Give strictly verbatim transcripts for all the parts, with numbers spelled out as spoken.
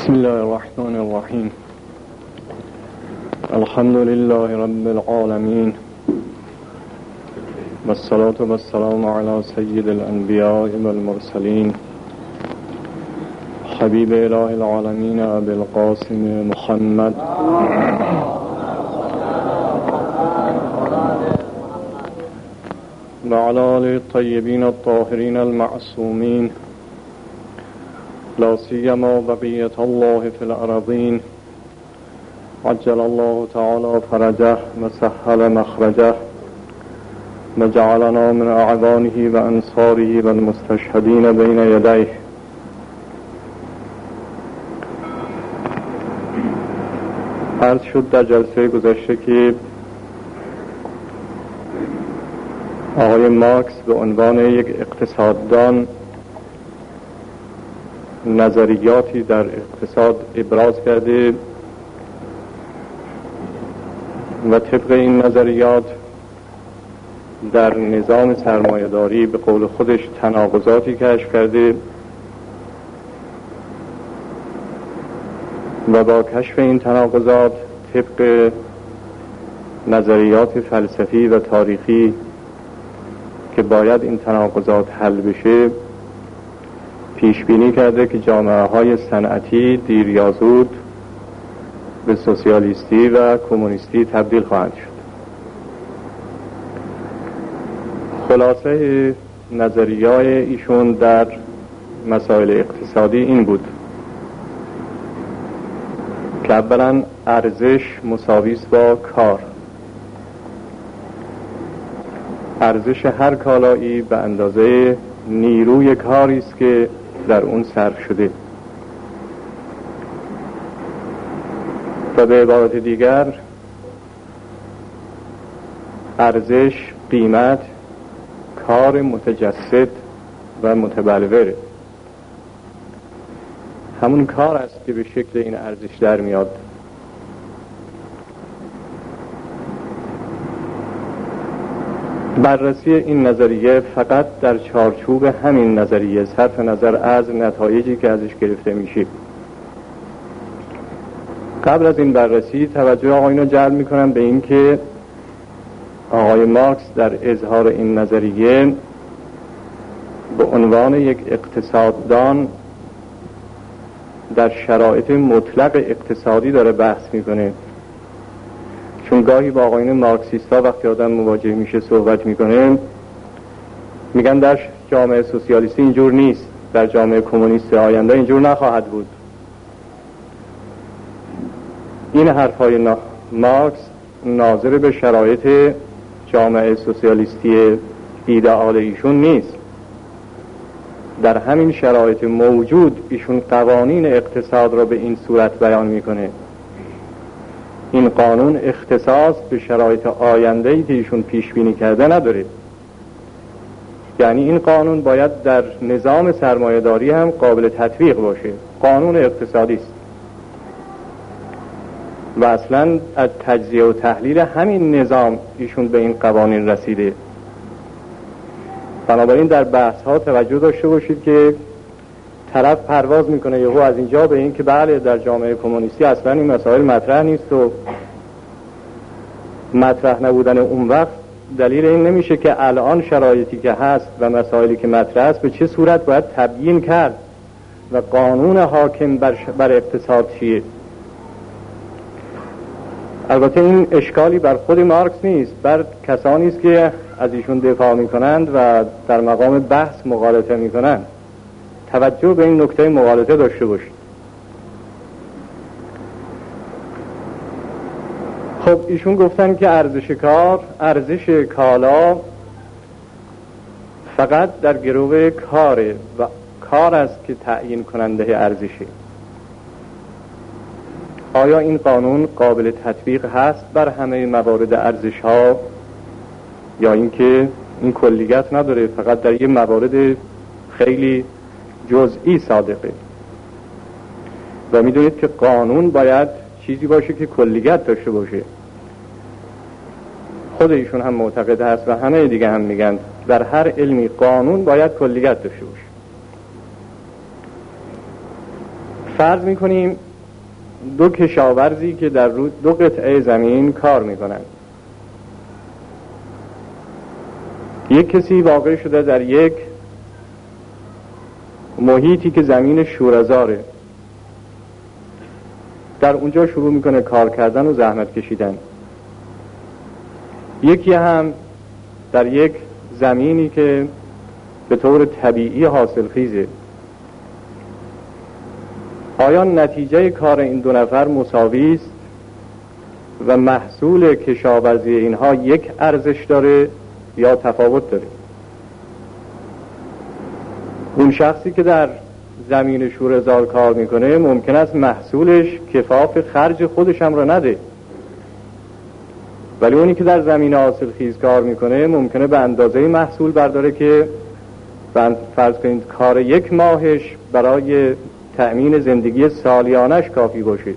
بسم الله الرحمن الرحيم. الحمد لله رب العالمين، والصلاة والسلام على سيد الأنبياء والمرسلين، حبيب إله العالمين أبي القاسم محمد وعلى آله الطيبين الطاهرين المعصومين، لا سيما بقية الله في الأرضين، عجل الله تعالى فرجه وسهل مخرجه وجعلنا من أعوانه وأنصاره والمستشهدين بين يديه. عرض شد در جلسه گذشته که آقای مارکس به عنوان یک اقتصاددان نظریاتی در اقتصاد ابراز کرده و طبق این نظریات در نظام سرمایه‌داری به قول خودش تناقضاتی کشف کرده و با کشف این تناقضات طبق نظریات فلسفی و تاریخی که باید این تناقضات حل بشه پیش بینی کرده که جامعه های صنعتی دیر یا زود به سوسیالیستی و کمونیستی تبدیل خواهند شد. خلاصه نظریه‌های ایشون در مسائل اقتصادی این بود که اولا ارزش مساوی است با کار. ارزش هر کالایی به اندازه نیروی کاری است که در اون صرف شده. و به عبارت دیگر ارزش، قیمت، کار متجسد و متبلوره. همون کار است که به شکل این ارزش در میاد. بررسی این نظریه فقط در چارچوب همین نظریه صرف نظر از نتایجی که ازش گرفته میشه. قبل از این بررسی توجه آقایون رو جلب میکنم به این که آقای مارکس در اظهار این نظریه به عنوان یک اقتصاددان در شرایط مطلق اقتصادی داره بحث میکنه، چون گاهی با آقایون مارکسیستا وقتی آدم مواجه میشه صحبت میکنه میگن در جامعه سوسیالیستی اینجور نیست، در جامعه کمونیست آینده اینجور نخواهد بود. این حرفای نا... مارکس ناظر به شرایط جامعه سوسیالیستی ایدئال ایشون نیست. در همین شرایط موجود ایشون قوانین اقتصاد را به این صورت بیان میکنه. این قانون اختصاص به شرایط آینده‌ای که ایشون پیش بینی کرده نداره. یعنی این قانون باید در نظام سرمایه‌داری هم قابل تطبیق باشه. قانون اقتصادی است و اصلا از تجزیه و تحلیل همین نظام ایشون به این قوانین رسیده. بنابراین در بحث ها توجه داشته باشید که طرف پرواز میکنه یهو از اینجا به این که بله در جامعه کمونیستی اصلا این مسائل مطرح نیست و مطرح نبودن اون وقت دلیل این نمیشه که الان شرایطی که هست و مسائلی که مطرح است به چه صورت باید تبیین کرد و قانون حاکم بر, بر اقتصاد چیه. البته این اشکالی بر خود مارکس نیست، بر کسانی است که از ایشون دفاع میکنند و در مقام بحث مغالطه میکنند. توجه به این نکته مغالطه داشته باشید. خب ایشون گفتن که ارزش کار، ارزش کالا فقط در گروه کاره و کار است که تعیین کننده ارزشه. آیا این قانون قابل تطبیق هست بر همه موارد ارزش ها یا اینکه این کلیت نداره، فقط در یه موارد خیلی جزئی صادقه؟ و میدونید که قانون باید چیزی باشه که کلیت داشته باشه. خود ایشون هم معتقد هست و همه دیگه هم میگن در هر علمی قانون باید کلیت داشته باشه. فرض میکنیم دو کشاورزی که در رو دو قطعه زمین کار میکنند. یک کسی واقع شده در یک محیطی که زمین شوره‌زاره، در اونجا شروع میکنه کار کردن و زحمت کشیدن. یکی هم در یک زمینی که به طور طبیعی حاصل خیزه. آیا نتیجه کار این دو نفر مساوی است و محصول کشاورزی اینها یک ارزش داره یا تفاوت داره؟ اون شخصی که در زمین شوره‌زار کار میکنه ممکن است محصولش کفاف خرج خودش هم را نده، ولی اونی که در زمین حاصل خیز کار میکنه ممکنه به اندازه محصول برداره که فرض کنید کار یک ماهش برای تأمین زندگی سالیانش کافی باشه.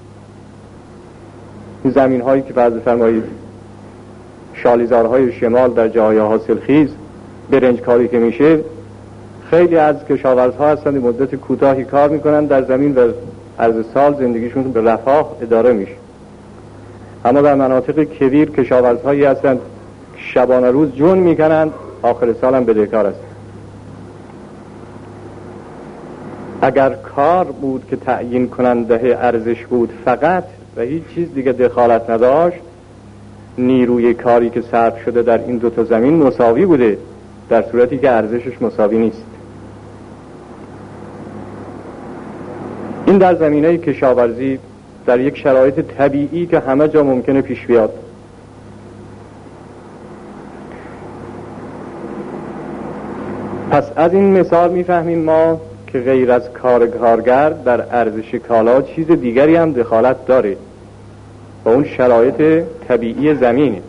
این زمین هایی که فرض فرمایید شالیزارهای شمال در جای حاصل خیز برنج کاری که میشه، خیلی از کشاورزها هستند مدت کوتاهی کار میکنن در زمین و عرض سال زندگیشون به رفاه اداره میشه. اما در مناطق کبیر کشاورزهایی هستند شبانه روز جون میکنند، آخر سال هم بدهکار هستند. اگر کار بود که تعیین کننده ارزش بود فقط و هیچ چیز دیگه دخالت نداشت، نیروی کاری که صرف شده در این دو تا زمین مساوی بوده، در صورتی که ارزشش مساوی نیست. این در زمینه کشاورزی در یک شرایط طبیعی که همه جا ممکنه پیش بیاد. پس از این مثال میفهمیم ما که غیر از کار کارگر در ارزش کالا چیز دیگری هم دخالت داره و اون شرایط طبیعی زمینه.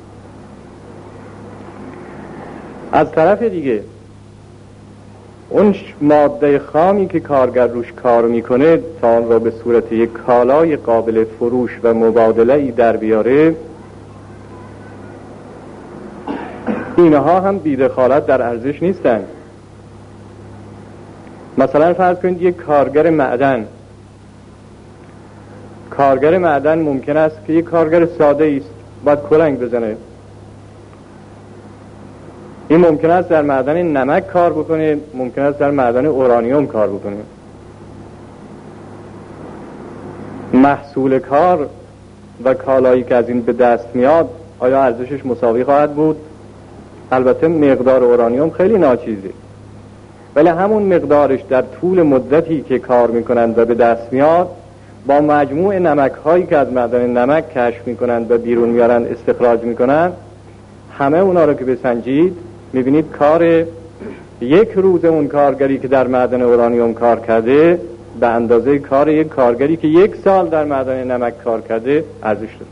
از طرف دیگه اون ماده خامی که کارگر روش کار میکنه تا آن را به صورت یک کالای قابل فروش و مبادله ای در بیاره، اینها هم بی‌دخالت در ارزش نیستن. مثلا فرض کنید یک کارگر معدن کارگر معدن ممکن است که یک کارگر ساده است، باید کلنگ بزنه. این ممکن است در معدن نمک کار بکنه، ممکن است در معدن اورانیوم کار بکنه. محصول کار و کالایی که از این به دست میاد آیا ارزشش مساوی خواهد بود؟ البته مقدار اورانیوم خیلی ناچیزه، ولی همون مقدارش در طول مدتی که کار میکنند و به دست میاد با مجموع نمک هایی که از معدن نمک کشف میکنند و بیرون میارن استخراج میکنند، همه اونا رو که بسنجید میبینید کار یک روز اون کارگری که در معدن اورانیوم کار کرده به اندازه کار یک کارگری که یک سال در معدن نمک کار کرده ارزش داره.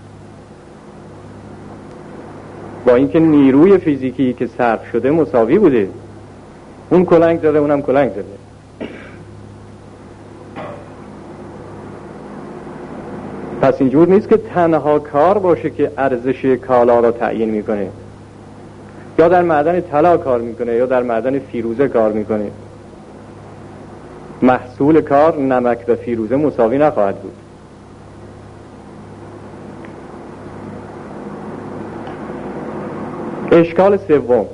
با اینکه نیروی فیزیکی که صرف شده مساوی بوده، اون کلنگ زده اونم کلنگ زده. پس اینجور نیست که تنها کار باشه که ارزش کالا را تعیین میکنه. یا در معدن طلا کار میکنه یا در معدن فیروزه کار میکنه، محصول کار نمک و فیروزه مساوی نخواهد بود. اشکال سوم،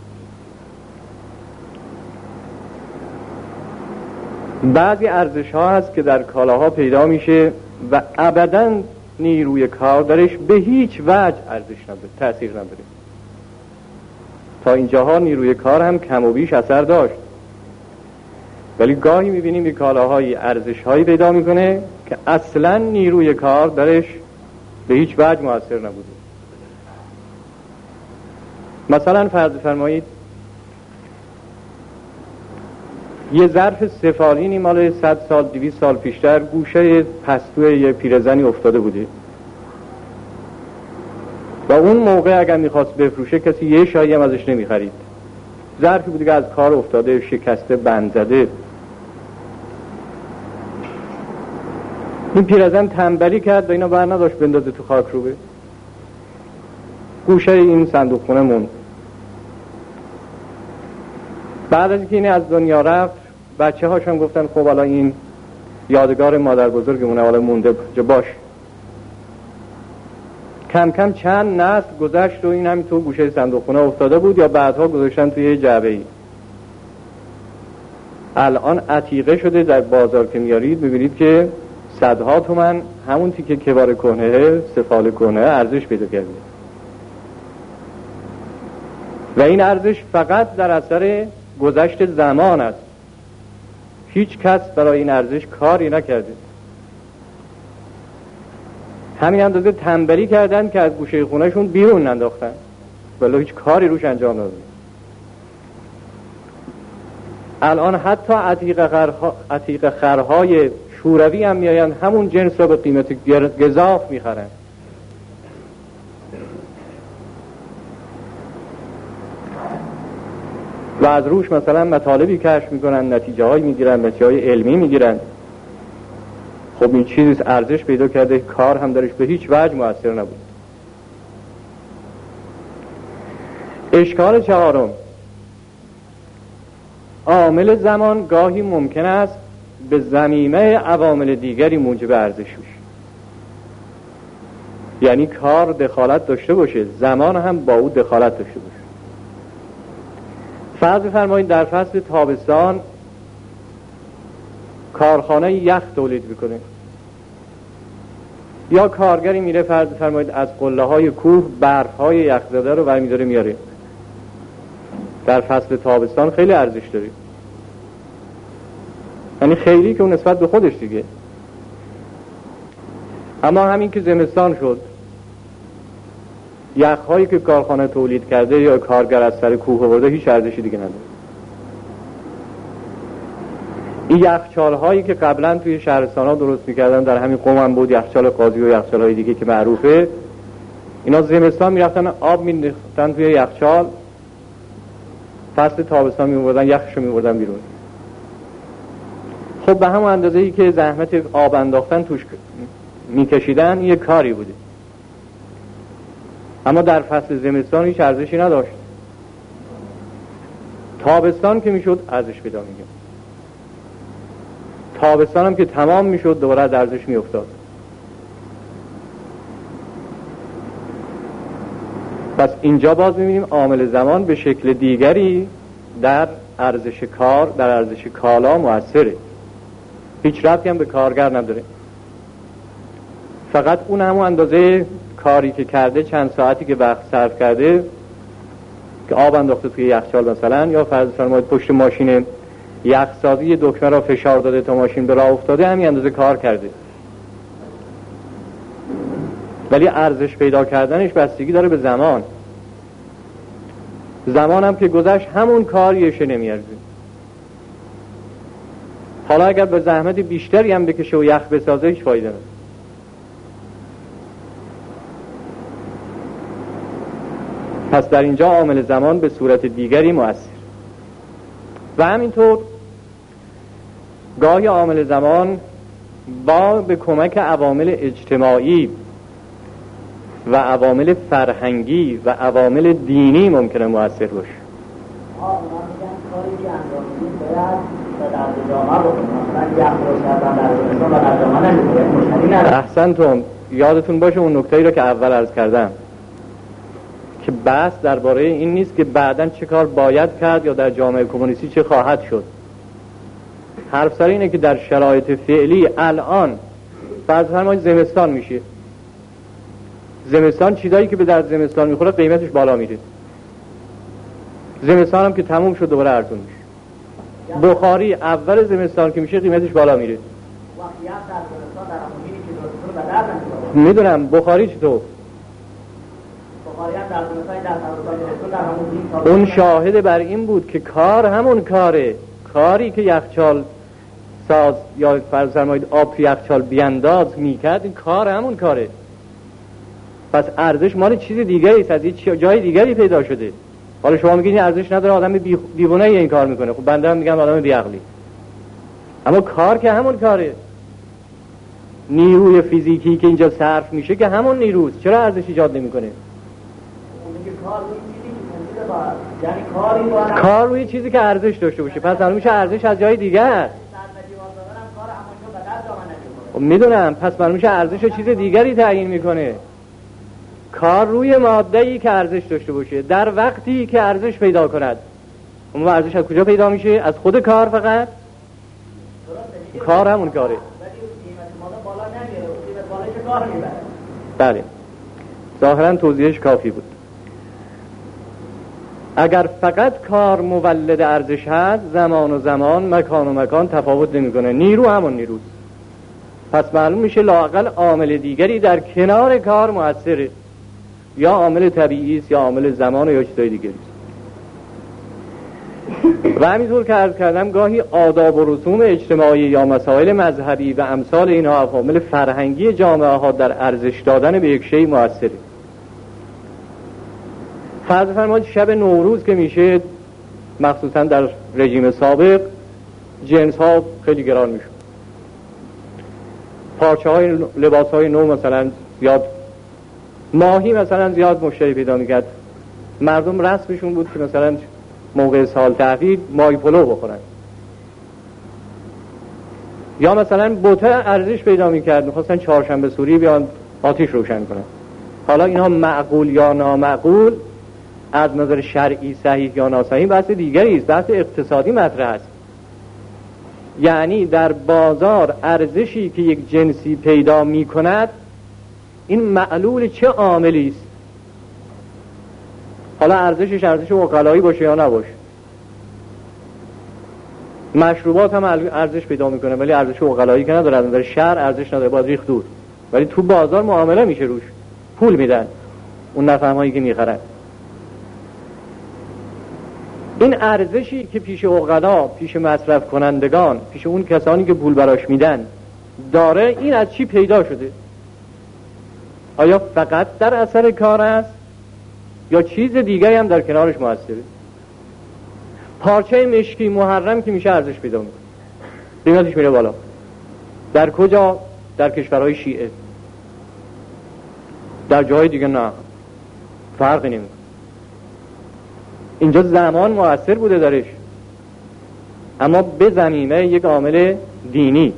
بعضی ارزش ها هست که در کالاها پیدا میشه و ابداً نیروی کار درش به هیچ وجه ارزش نداره، تأثیر نداره. تا اینجاها نیروی کار هم کم و بیش اثر داشت، ولی گاهی میبینیم یک کالاهایی ارزش هایی پیدا میکنه که اصلا نیروی کار درش به هیچ وجه مؤثر نبوده. مثلا فرض فرمایید یه ظرف سفالینی مال صد سال دویست سال پیشتر گوشه پستوی یه پیرزنی افتاده بوده و اون موقع اگر میخواست بفروشه کسی یه شایی هم ازش نمیخرید. ظرفی بوده که از کار افتاده، شکسته، بند زده. این پیرزن تنبلی کرد و اینا بر نداشت بندازه تو خاک روبه. گوشه این صندوق خونه موند. بعد از اینکه این از دنیا رفت، بچه هاش هم گفتن خب حالا این یادگار مادر بزرگمونه حالا مونده باش. کم کم چند نسل گذشت و این همین تو گوشه صندوق خونه افتاده بود یا بعدها گذاشتن توی یه جعبه‌ای. الان عتیقه شده، در بازار که میارید میبینید که صدها تومن همون تیکه کبار کهنه، سفال کهنه ارزش پیدا کرده و این ارزش فقط در اثر گذشت زمان است. هیچ کس برای این ارزش کاری نکرده. همین اندازه تنبلی کردن که از گوشه خونهشون بیرون ننداختن ولی هیچ کاری روش انجام ندادن. الان حتی عتیق خرها، عتیق خرهای شوروی هم میآیند همون جنس را به قیمت گزاف میخرن. و از روش مثلا مطالبی کشف میکنن، نتیجه هایی میگیرن، نتیجه های علمی میگیرن. خب این چیزی ارزش پیدا کرده، کار هم درش به هیچ وجه مؤثر نبود. اشکال چهارم، عامل زمان گاهی ممکن است به ضمیمه عوامل دیگری موجب ارزش بشه. یعنی کار دخالت داشته باشه، زمان هم با او دخالت داشته باشه. فرض بفرمایید در فصل تابستان کارخانه یخ تولید میکنه یا کارگری میره فرض بفرمایید از قله های کوه برف های یخ زده رو برمی‌داره میاره. در فصل تابستان خیلی ارزش داره، یعنی خیلی که اون نسبت به خودش دیگه. اما همین که زمستان شد، یخ‌هایی که کارخانه تولید کرده یا کارگر از سر کوه آورده هیچ ارزشی دیگه نداره. این یخچال‌هایی که قبلا توی شهرستان‌ها درست می‌کردن، در همین قم هم بود، یخچال قاضی و یخچال‌های دیگه که معروفه، اینا زمستان می‌رفتن آب می‌ریختن توی یخچال، فصل تابستان می‌آوردن یخشو می‌آوردن بیرون. خب به همون اندازه‌ای که زحمت آب انداختن توش می‌کشیدن یه کاری بوده، اما در فصل زمستان هیچ ارزشی نداشت. تابستان که میشد ارزش پیدا می‌کرد، تابستان هم که تمام میشد دوباره از ارزش میافتاد. پس اینجا باز میبینیم عامل زمان به شکل دیگری در ارزش کار، در ارزش کالا مؤثره. هیچ ربطی هم به کارگر نداره، فقط اون همون اندازه کاری که کرده، چند ساعتی که وقت صرف کرده که آب انداخته توی یخچال مثلا، یا فرض فرمایید پشت ماشین یخسازی دکمه را فشار داده تا ماشین به راه افتاده، همین اندازه کار کرده. ولی ارزش پیدا کردنش بستگی داره به زمان. زمان هم که گذشت همون کاریشه نمیارزه. حالا اگر به زحمت بیشتری هم بکشه و یخ بسازه هیچ فایده نداره. پس در اینجا عامل زمان به صورت دیگری مؤثر. و همینطور گاهی عامل زمان با به کمک عوامل اجتماعی و عوامل فرهنگی و عوامل دینی ممکنه مؤثر باشه. احسنتم. یادتون باشه اون نکته‌ای رو که اول عرض کردم که بحث درباره این نیست که بعداً چه کار باید کرد یا در جامعه کمونیستی چه خواهد شد. حرف سر اینه که در شرایط فعلی الان فرض فرمایید زمستان میشه، زمستان چیزایی که به در زمستان میخوره قیمتش بالا میره، زمستان هم که تموم شد دوباره ارزون میشه. بخاری اول زمستان که میشه قیمتش بالا میره. میدونم بخاری چطور؟ اون شاهد بر این بود که کار همون کاره، کاری که یخچال ساز یا فرض فرمایید آب تو یخچال بیانداز میکرد، این کار همون کاره. پس ارزش مال چیز دیگری است، از یه جای دیگری پیدا شده. حالا شما میگید این ارزش نداره، آدم دیوونه این کار میکنه. خب بنده هم میگم آدم بیعقلی، اما کار که همون کاره. نیروی فیزیکی که اینجا صرف میشه که همون نیروست، چرا ارزش ایجاد نمیکنه؟ یعنی کاری کار روی چیزی که ارزش داشته باشه، پس الان میشه ارزش از جای دیگه است. میدونم، پس معلوم میشه ارزش چیز دیگری تعیین میکنه. کار روی ماده‌ای که ارزش داشته باشه در وقتی که ارزش پیدا کند. اون ارزش از کجا پیدا میشه؟ از خود کار فقط؟ کار همون کاره. بله، ظاهرا توضیحش کافی بود. اگر فقط کار مولد ارزش هست، زمان و زمان، مکان و مکان تفاوت نمیکنه، نیرو همون نیروست. پس معلوم میشه لااقل عامل دیگری در کنار کار مؤثره، یا عامل طبیعی است یا عامل زمان یا چیزای دیگری است. و همینطور که عرض کردم گاهی آداب و رسوم اجتماعی یا مسائل مذهبی و امثال اینها عوامل فرهنگی جامعه ها در ارزش دادن به یک شی مؤثره. فرض فرمایید شب نوروز که میشه، مخصوصا در رژیم سابق، جنس ها خیلی گران میشه، پارچه های لباس های نو مثلا زیاد، ماهی مثلا زیاد مشتری پیدا میکرد. مردم رسمشون بود که مثلا موقع سال تحویل ماهی پلو بخورن، یا مثلا بوته ارزش پیدا میکرد، میخواستن چهارشنبه سوری بیان آتیش روشن کنن. حالا اینها معقول یا نامعقول، از نظر شرعی صحیح یا ناصحیح بحث دیگری است، بحث اقتصادی مطرح است. یعنی در بازار ارزشی که یک جنسی پیدا میکند، این معلول چه عاملی است؟ حالا ارزشش ارزش عقلایی باشه یا نباشه. مشروبات هم ارزش پیدا میکنه ولی ارزش عقلایی که نداره، از نظر شرع ارزش نداره، باید ریخت دور. ولی تو بازار معامله میشه روش، پول میدن اون نفهمایی که میخرن. این ارزشی که پیش عقلا، پیش مصرف کنندگان، پیش اون کسانی که پول براش میدن داره، این از چی پیدا شده؟ آیا فقط در اثر کار است یا چیز دیگری هم در کنارش موثره؟ پارچه مشکی محرم که میشه ارزش پیدا میکنه، قیمتش میره بالا. در کجا؟ در کشورهای شیعه. در جای دیگه نه، فرقی نمیکنه. اینجا زمان مؤثر بوده درش، اما به زمینه یک عامل دینی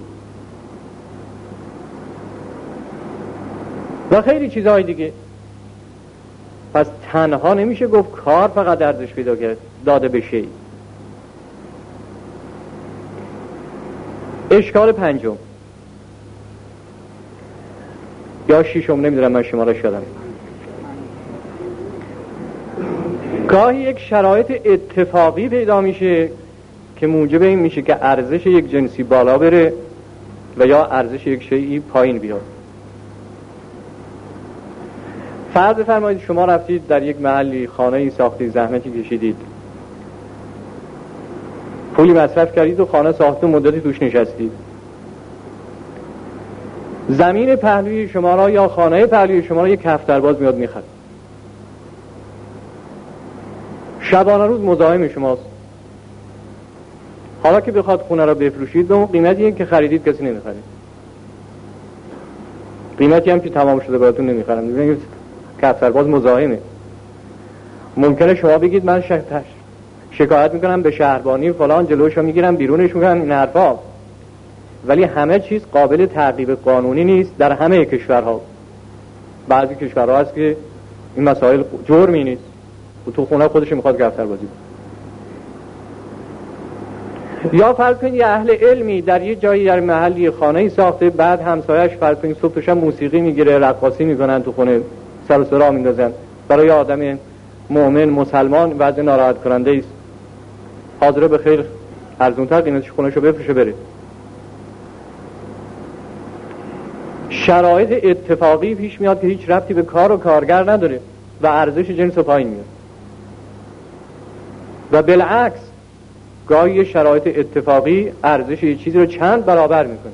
و خیلی چیزهای دیگه. پس تنها نمیشه گفت کار فقط ارزش پیدا کرد داده به شی. اشکال پنجم یا ششم، نمیدونم من شمارش یادم. گاهی یک شرایط اتفاقی پیدا میشه که موجب این میشه که ارزش یک جنسی بالا بره و یا ارزش یک شیئی پایین بیاد. فرض فرمایید شما رفتید در یک محلی خانه‌ای ساختید، زحمتی کشیدید، پولی مصرف کردید و خانه ساخته، مدتی توش نشستید. زمین پهلوی شما را یا خانه پهلوی شما را یک کفترباز میاد میخره، شبانه روز مزاحم شماست. حالا که بخواد خونه را بفروشید به اون قیمتی که خریدید کسی نمیخره، قیمتی هم که تمام شده براتون نمیخرم. میبینید کفترباز مزاحمه. ممکنه شما بگید من شکایت شکایت میکنم به شهربانی فلان، جلوشو میگیرم بیرونش میکنم، این حرفا. ولی همه چیز قابل تعقیب قانونی نیست در همه کشورها. بعضی کشورها هست که این مسائل جرمی نیست و تو خونه خودش میخواد کفتربازی کنه. یا فرض کنید یه اهل علمی در یه جایی در محلی خانه‌ای ساخته، بعد همسایه‌اش فرض کنید صبح تا شب موسیقی میگیره، رقاصی میکنن تو خونه، سر و صدا میندازن. برای آدم مؤمن مسلمان وضع ناراحت کننده است. حاضره به خیر ارزونتر قیمتش خونه‌شو بفروشه بره. شرایط اتفاقی پیش میاد که هیچ ربطی به کار و کارگر نداره و ارزش جنس پایین میاد. و بالعکس گاهی شرایط اتفاقی ارزش یه چیزی رو چند برابر میکنه.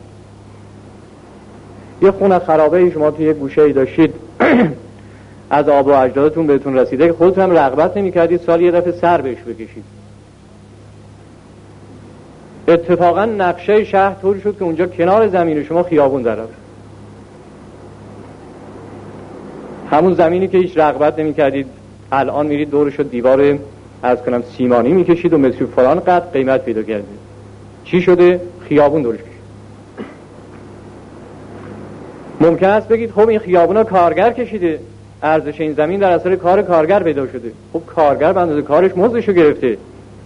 یه خونه خرابه شما توی یه گوشه‌ای داشتید از آب و اجدادتون بهتون رسیده که خودتون هم رغبت نمی‌کردید سال یه دفعه سر بهش بکشید. اتفاقا نقشه شهر طور شد که اونجا کنار زمین شما خیابون در رفت. همون زمینی که هیچ رغبت نمی‌کردید الان میرید دورش رو دیوار از کنم سیمانی میکشید و متر فلان قد قیمت پیدا کردید. چی شده؟ خیابون دورش کشید. ممکن است بگید خب این خیابونا کارگر کشیده، ارزش این زمین در اثر کار کارگر پیدا شده. خب کارگر به اندازه کارش مزدشو گرفته،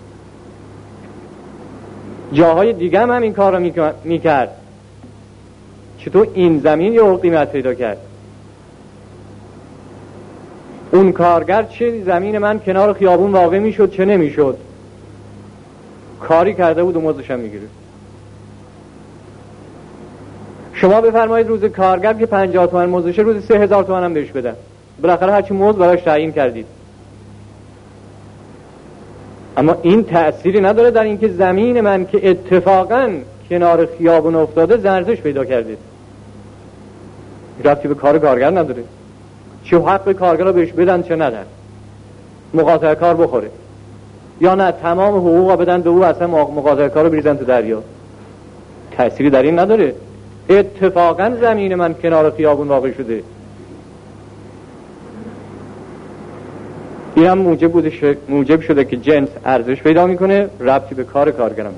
جاهای دیگه هم, هم این کار رو میکرد، چطور این زمین یه قیمت پیدا کرد؟ اون کارگر چه زمین من کنار خیابون واقع میشد چه نمیشد، کاری کرده بود و مزدش هم میگیره. شما بفرمایید روز کارگر که پنجاه تومن مزدشه، روز سه هزار تومن هم بهش بدن، بالاخره هرچی مزد براش تعیین کردید. اما این تأثیری نداره در اینکه زمین من که اتفاقاً کنار خیابون افتاده ارزش پیدا کرده، ربطی به کار کارگر نداره. چه حق کارگر رو بهش بدن چه ندن، مقاطع کار بخوره یا نه تمام حقوق رو بدن به او، اصلا مقاطع کار رو بریزن تو دریا، تأثیری در این نداره. اتفاقا زمین من کنار خیابون واقع شده، این هم موجب بوده ش... موجب شده که جنس ارزش پیدا میکنه، ربطی به کار کارگرم.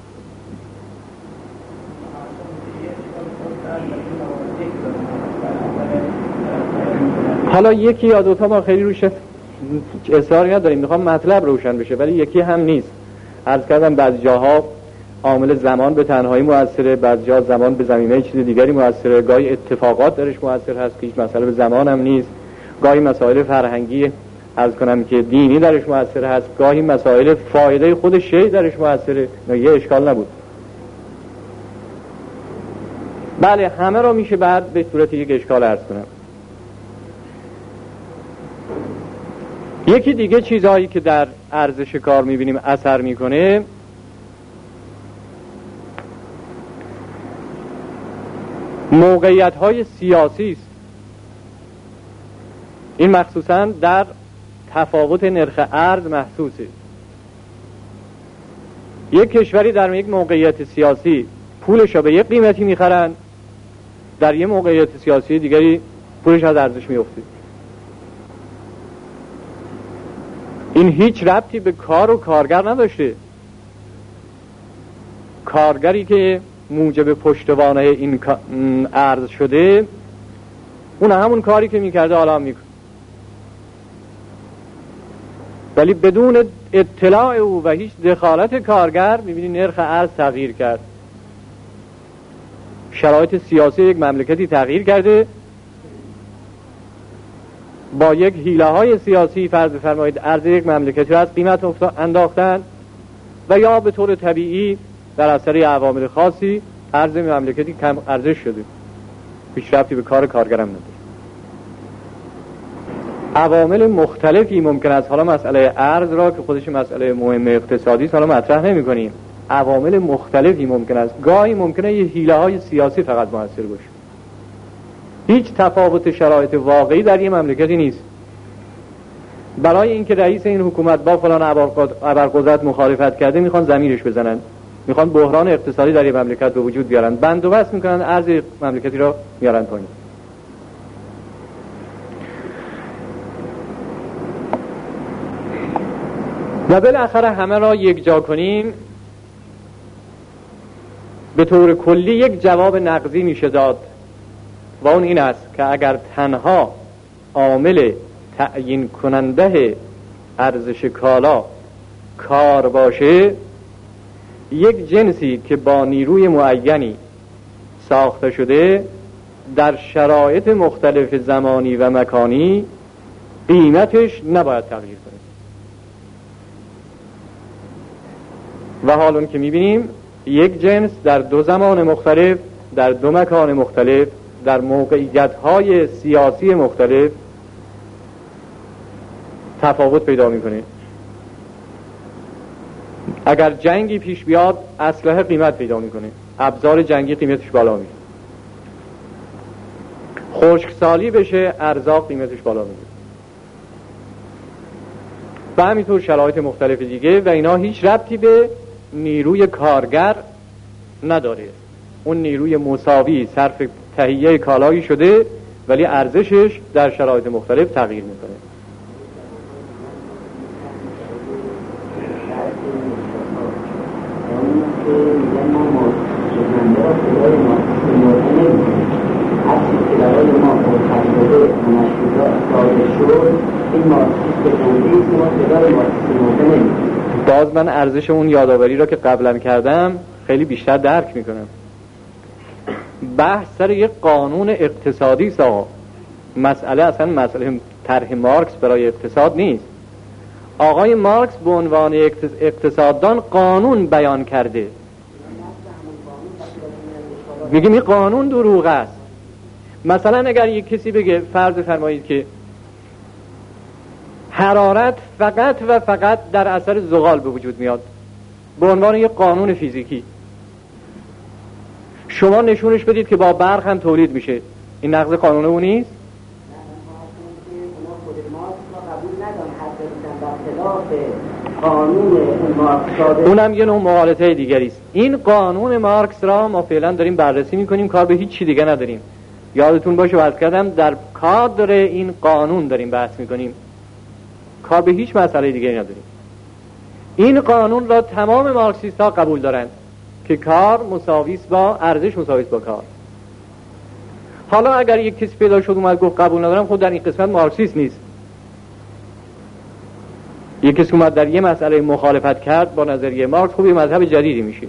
حالا یکی یا دوتا ما خیلی روش اصرار نداریم، میخوام مطلب روشن بشه، ولی یکی هم نیست. عرض کردم بعضی جاها عامل زمان به تنهایی مؤثره، بعضی جا زمان به زمینه چیز دیگری مؤثره، گاهی اتفاقات درش مؤثر هست که هیچ مسئله به زمان هم نیست، گاهی مسائل فرهنگی عرض کنم که دینی درش مؤثر هست، گاهی مسائل فایده خود شیء درش مؤثره، یه اشکال نبود. بله همه رو میشه بعد به صورت یک اشکال عرض کنم. یکی دیگه چیزهایی که در ارزش کار میبینیم اثر میکنه، موقعیت های سیاسی است. این مخصوصا در تفاوت نرخ ارز محسوسه. یک کشوری در یک موقعیت سیاسی پولش رو به یک قیمتی میخرن، در یک موقعیت سیاسی دیگری پولش از ارزش میفته. این هیچ ربطی به کار و کارگر نداشته. کارگری که موجب پشتوانه این ارز شده، اون همون کاری که میکرده حالا میکنه، ولی بدون اطلاع او و هیچ دخالت کارگر میبینی نرخ ارز تغییر کرد. شرایط سیاسی یک مملکتی تغییر کرده، با یک حیله های سیاسی فرض بفرمایید ارز یک مملکتی را از قیمت انداختن و یا به طور طبیعی در اثر عوامل خاصی ارز مملکتی کم ارزش شده، هیچ ربطی به کار کارگرم نداره. عوامل مختلفی ممکن است، حالا مسئله ارز را که خودش مسئله مهم اقتصادی است حالا مطرح نمی کنیم، عوامل مختلفی ممکن است، گاهی ممکنه یه حیله های سیاسی فقط مؤثر باشه، هیچ تفاوت شرایط واقعی در یه مملکتی نیست. برای اینکه رئیس این حکومت با فلان ابرقدرت مخالفت کرده میخوان زمینش بزنن، میخوان بحران اقتصادی در یه مملکت به وجود بیارن، بند و بست میکنن، ارز مملکتی را میارن پایین. و بالاخره همه را یک جا کنیم، به طور کلی یک جواب نقضی میشه داد و اون این است که اگر تنها عامل تعیین کننده ارزش کالا کار باشه، یک جنسی که با نیروی معینی ساخته شده در شرایط مختلف زمانی و مکانی قیمتش نباید تغییر کنه. و حال اون که میبینیم یک جنس در دو زمان مختلف، در دو مکان مختلف، در موقعیت‌های سیاسی مختلف تفاوت پیدا میکنه. اگر جنگی پیش بیاد اسلحه قیمت پیدا میکنه، ابزار جنگی قیمتش بالا میره، خشکسالی بشه ارزاق قیمتش بالا میره و همینطور شرایط مختلف دیگه، و اینا هیچ ربطی به نیروی کارگر نداره. اون نیروی مساوی صرف تهیه کالایی شده ولی ارزشش در شرایط مختلف تغییر میکنه. که میگن ما ما شکنده را خدای ما سنوانه نمیدونیم، هرچی که باز من ارزش اون یادآوری را که قبلا کردم خیلی بیشتر درک میکنم. بحث سر یک قانون اقتصادی است آقا. مسئله اصلا مسئله طرح مارکس برای اقتصاد نیست. آقای مارکس به عنوان اقتصاددان قانون بیان کرده، میگیم این قانون دروغ است. مثلا اگر یک کسی بگه، فرض فرمایید که حرارت فقط و فقط در اثر زغال به وجود میاد به عنوان یک قانون فیزیکی، شما نشونش بدید که با برق هم تولید میشه، این نقض قانون اون نیست؟ اونم یه نوع مغالطه دیگری است. این قانون مارکس را ما فعلا داریم بررسی میکنیم، کار به هیچ چی دیگه نداریم. یادتون باشه عرض کردم در کادر این قانون داریم بحث میکنیم، کار به هیچ مسئله دیگه نداریم. این قانون را تمام مارکسیست ها قبول دارند که کار مساوی است با ارزش، مساوی است با کار. حالا اگر یک کسی پیدا شد اومد گفت قبول ندارم، خود در این قسمت مارکسیست نیست. یک کسی اومد در یه مسئله مخالفت کرد با نظریه مارکس، خوب یه مذهب جدیدی میشه.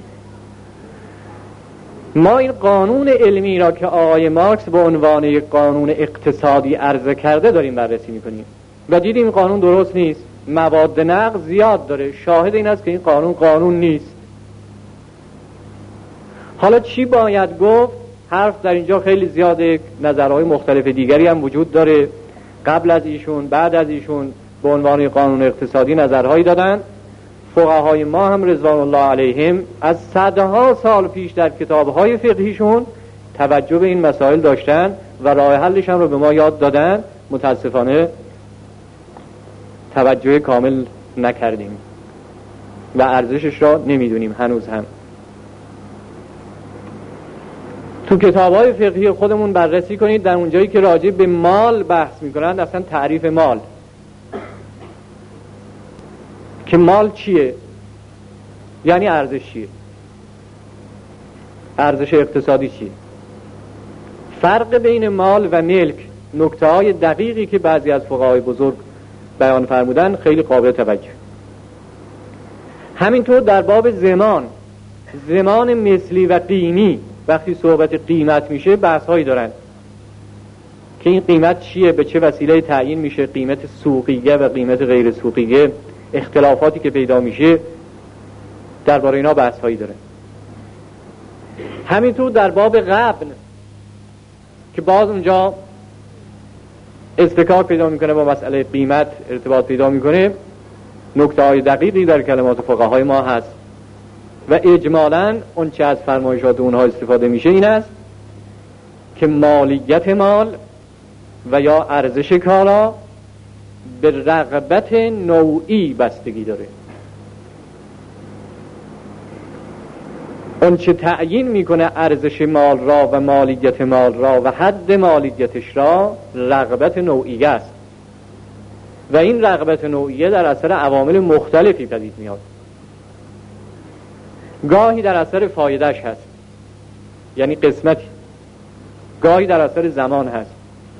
ما این قانون علمی را که آقای مارکس به عنوان یک قانون اقتصادی عرضه کرده داریم بررسی میکنیم و دیدیم این قانون درست نیست، مواد نقض زیاد داره. شاهد این است که این قانون قانون نیست. حالا چی باید گفت؟ حرف در اینجا خیلی زیاده، نظرهای مختلف دیگری هم وجود داره. قبل از ایشون، بعد از ایشون به عنوان قانون اقتصادی نظرهایی دادن. فقهای ما هم رضوان الله علیهم از صدها سال پیش در کتابهای فقهیشون توجه به این مسائل داشتن و راه حلش هم رو به ما یاد دادن. متاسفانه توجه کامل نکردیم و ارزشش را نمیدونیم هنوز هم. تو کتابهای فقهی خودمون بررسی کنید، در اونجایی که راجع به مال بحث میکنند، اصلا تعریف مال که مال چیه، یعنی ارزش چیه، ارزش اقتصادی چیه، فرق بین مال و ملک، نکته های دقیقی که بعضی از فقهای بزرگ بیان فرمودن خیلی قابل توجه. همینطور در باب زمان، زمان مثلی و قیمی، وقتی صحبت قیمت میشه بحث هایی دارن که این قیمت چیه، به چه وسیله تعیین میشه، قیمت سوقیه و قیمت غیر سوقیه، اختلافاتی که پیدا میشه، درباره اینا بحث هایی داره. همینطور در باب غبن که باز اونجا استکاک پیدا میکنه با مسئله قیمت، ارتباط پیدا میکنه، نکته های دقیقی در کلمات فقهای ما هست و اجمالاً اون چه از فرمایشات اونها استفاده میشه این است که مالیت مال و یا ارزش کالا به رغبت نوعی بستگی داره. اون چه تعیین میکنه ارزش مال را و مالیت مال را و حد مالیتش را رغبت نوعیه است و این رغبت نوعیه در اثر عوامل مختلفی پدید میاد. گاهی در اثر فایدهش هست، یعنی قسمتی، گاهی در اثر زمان هست،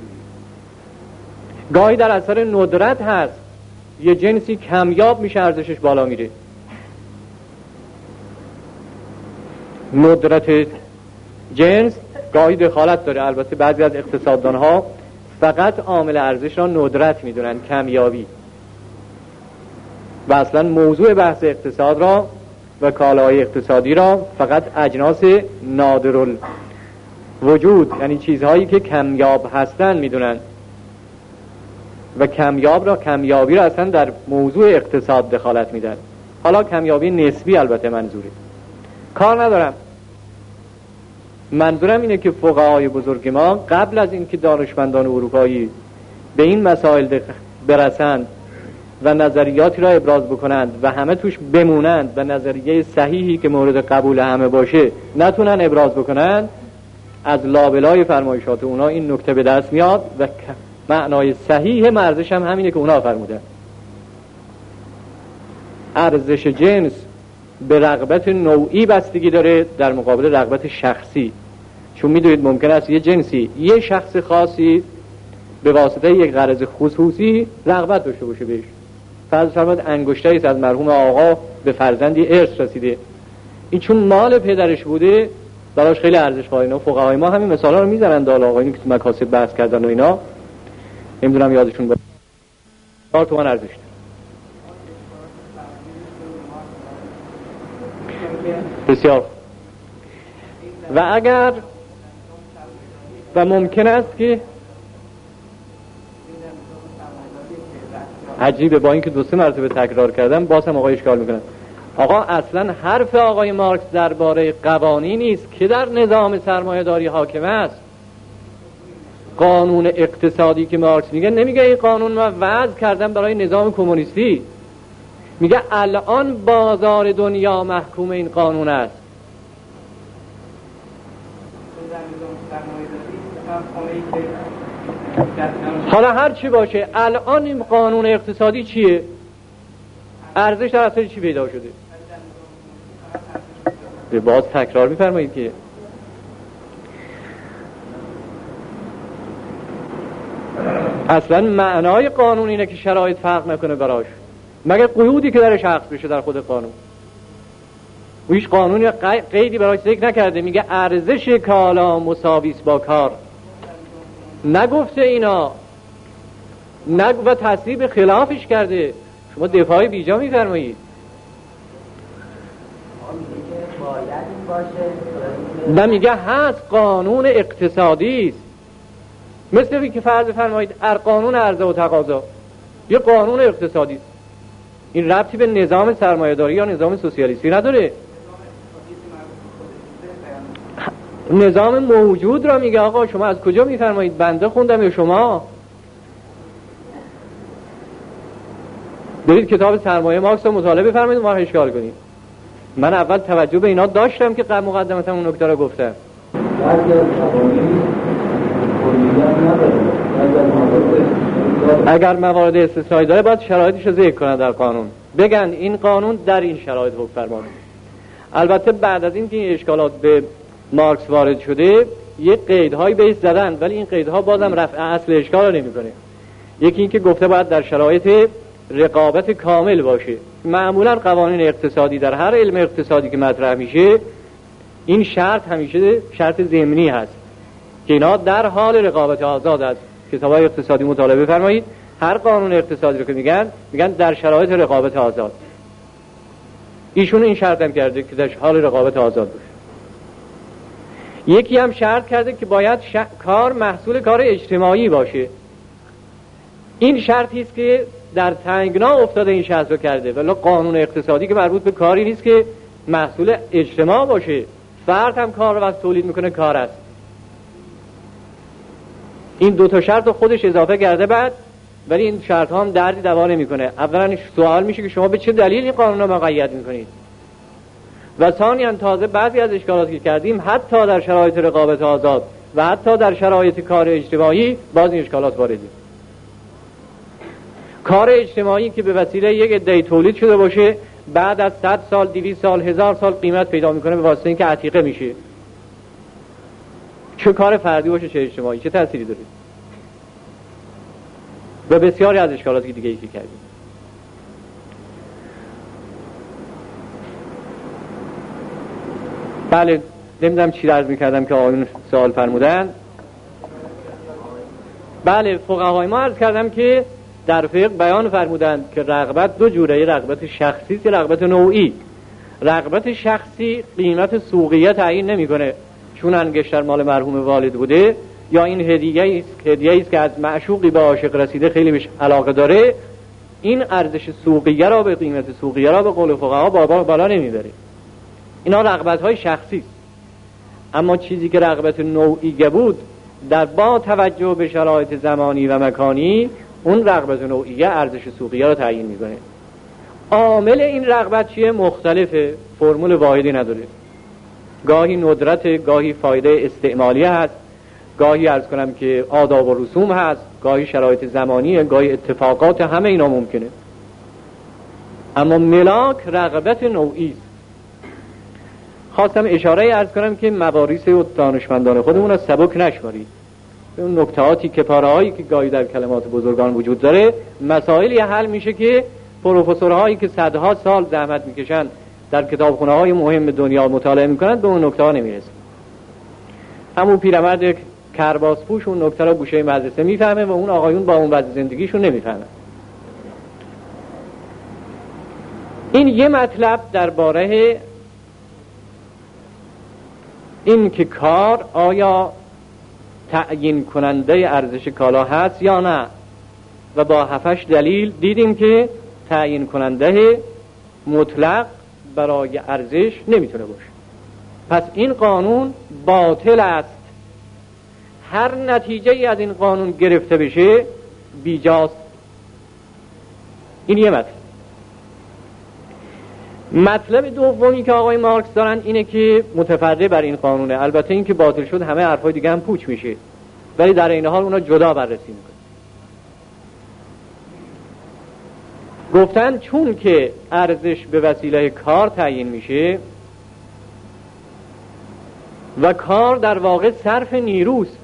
گاهی در اثر ندرت هست، یه جنسی کمیاب میشه ارزشش بالا میره. ندرت جنس گاهی دخالت داره. البته بعضی از اقتصاددان ها فقط عامل ارزش را ندرت میدونن، کمیابی، و اصلا موضوع بحث اقتصاد را و کالاهای اقتصادی را فقط اجناس نادر الوجود، یعنی چیزهایی که کمیاب هستن میدونن و کمیاب را کمیابی را اصلا در موضوع اقتصاد دخالت میدن. حالا کمیابی نسبی البته منظوره، کار ندارم. منظورم اینه که فقهای بزرگ ما قبل از اینکه دانشمندان اروپایی به این مسائل برسند و نظریاتی را ابراز بکنند و همه توش بمونند و نظریه صحیحی که مورد قبول همه باشه نتونن ابراز بکنند، از لابلای فرمایشات اونا این نکته به دست میاد و معنای صحیح ارزش هم همینه که اونا فرمودن. ارزش جنس به رغبت نوعی بستگی داره در مقابل رغبت شخصی، چون میدونید ممکن است یه جنسی یه شخص خاصی به واسطه یک غرض خصوصی رغبت داشته باشه بهش، فرض فرمایید انگشتری است از مرحوم آقا به فرزندی ارث رسیده، این چون مال پدرش بوده براش خیلی ارزش قائل. اینا فقهای ما همین مثالا رو میزنن، دال آقایونی که تو مکاسب بحث کردن و اینا، نمیدونم یادشون باشه چهار تومن ارزش داره. بسیار. و اگر و ممکن است که عجیبه، با اینکه دو سه مرتبه تکرار کردم باز هم آقای اشکال میکنن. آقا اصلا حرف آقای مارکس درباره قوانینی است که در نظام سرمایه‌داری حاکم است. قانون اقتصادی که مارکس میگه نمیگه این قانون من وضع کردم برای نظام کمونیستی، میگه الان بازار دنیا محکوم این قانون است. حالا هر چی باشه الان این قانون اقتصادی چیه؟ ارزش در اثر چی پیدا شده؟ به باز تکرار می‌فرمایید که اصلا معنای قانون اینه که شرایط فرق نکنه براش، مگر قیودی که درش حق بشه در خود قانون. و هیچ قانونی قیدی براش ذکر نکرده، میگه ارزش کالا مساوی است با کار. نگفته اینا، نگو و تصریح خلافش کرده. شما دفاعی بیجا میفرمایید. نمیگه هست قانون اقتصادی است، مثل که فرض فرمایید ار قانون عرضه و تقاضا یه قانون اقتصادی است، این ربطی به نظام سرمایه‌داری یا نظام سوسیالیستی نداره. نظام موجود را میگه. آقا شما از کجا میفرمایید؟ بنده خوندم یا شما؟ برید کتاب سرمایه مارکس رو مطالعه بفرمایید ما اشکال کنید. من اول توجه به اینا داشتم که قبل مقدمتم اون نکته رو گفتم. اگر موارد استثنایی داره باید شرایطش رو ذکر کنن در قانون، بگن این قانون در این شرایط حکم فرماست. البته بعد از این که این اشکالات به مارکس وارد شده یه قیدهایی بهش زدن، ولی این قیدها بازم رفع اصل اشکال رو نمی‌کنه. یکی این که گفته باید در شرایط رقابت کامل باشه. معمولا قوانین اقتصادی در هر علم اقتصادی که مطرح میشه این شرط همیشه شرط ضمنی هست که اینا در حال رقابت آزاد است. کتاب‌های اقتصادی مطالعه بفرمایید، هر قانون اقتصادی رو که میگن میگن در شرایط رقابت آزاد. ایشون این شرط هم کرده که در حال رقابت آزاد باشه. یکی هم شرط کرده که باید ش... کار محصول کار اجتماعی باشه. این شرطی است که در تنگنا افتاده این شرط رو کرده، ولی قانون اقتصادی که مربوط به کاری نیست که محصول اجتماع باشه. فرد هم کار رو وقت تولید میکنه کار است. این دو تا شرط رو خودش اضافه کرده بعد، ولی این شرط ها هم دردی دوا نمیکنه. اولا سوال میشه که شما به چه دلیل این قانون رو مقید میکنید؟ و ثانیاً تازه بعضی از اشکالاتی که کردیم حتی در شرایط رقابت آزاد و حتی در شرایط کار اجتماعی باز این اشکالات وارده. کار اجتماعی که به وسیله یک عده تولید شده باشه بعد از صد سال، دویست سال، هزار سال قیمت پیدا میکنه به واسطه اینکه عتیقه میشه. چه کار فردی باشه چه اجتماعی چه تأثیری داره؟ و بسیاری از اشکالاتی دیگه ای که کردیم. بله نمیدونم چی عرض میکردم که آقایون سوال فرمودن. بله فقهای ما عرض کردم که در فقه بیان فرمودند که رغبت دو جوره، رغبت شخصی است، رغبت نوعی. رغبت شخصی قیمت سوقیه تعیین نمیکنه، چون انگشتر مال مرحوم والد بوده یا این هدیه است هدیه است که از معشوقی به عاشق رسیده خیلی بهش علاقه داره، این ارزش سوقیه را به قیمت سوقیه را به قول فقها بالا بالا نمیبره. اینا رغبت های شخصی است. اما چیزی که رغبت نوعی بود در با توجه به شرایط زمانی و مکانی، اون رغبت نوعیه ارزش سوقیه را تعیین میکنه. عامل این رغبت چیه؟ مختلفه، فرمول واحدی نداره. گاهی ندرت، گاهی فایده استعمالیه هست، گاهی عرض کنم که آداب و رسوم هست، گاهی شرایط زمانیه، گاهی اتفاقات، همه اینا ممکنه. اما ملاک رغبت نوعی است. خواستم اشاره عرض کنم که مواریث و دانشمندان خودمون را سبک نشمارید. اون نکتهاتی که پاره‌هایی که گاهی در کلمات بزرگان وجود داره مسائلی حل میشه که پروفسورهایی که صدها سال زحمت میکشن در کتابخونه های مهم دنیا مطالعه میکنن به اون نکته ها نمیرسن. همون پیرمرد کرباس پوش اون نکته را گوشه مدرسه میفهمه و اون آقایون با اون وضع زندگیشون نمیفهمن. این یه مطلب درباره این که کار آیا تعیین کننده ارزش کالا هست یا نه، و با هفتش دلیل دیدیم که تعیین کننده مطلق برای ارزش نمیتونه باشه. پس این قانون باطل است. هر نتیجه ای از این قانون گرفته بشه بیجاست. این یه مطلب. مطلب دومی که آقای مارکس دارن اینه که متفرع بر این قانونه. البته این که باطل شد همه حرفای دیگه هم پوچ میشه، ولی در این حال اونا جدا بررسی میکنن. گفتن چون که ارزش به وسیله کار تعیین میشه و کار در واقع صرف نیروست.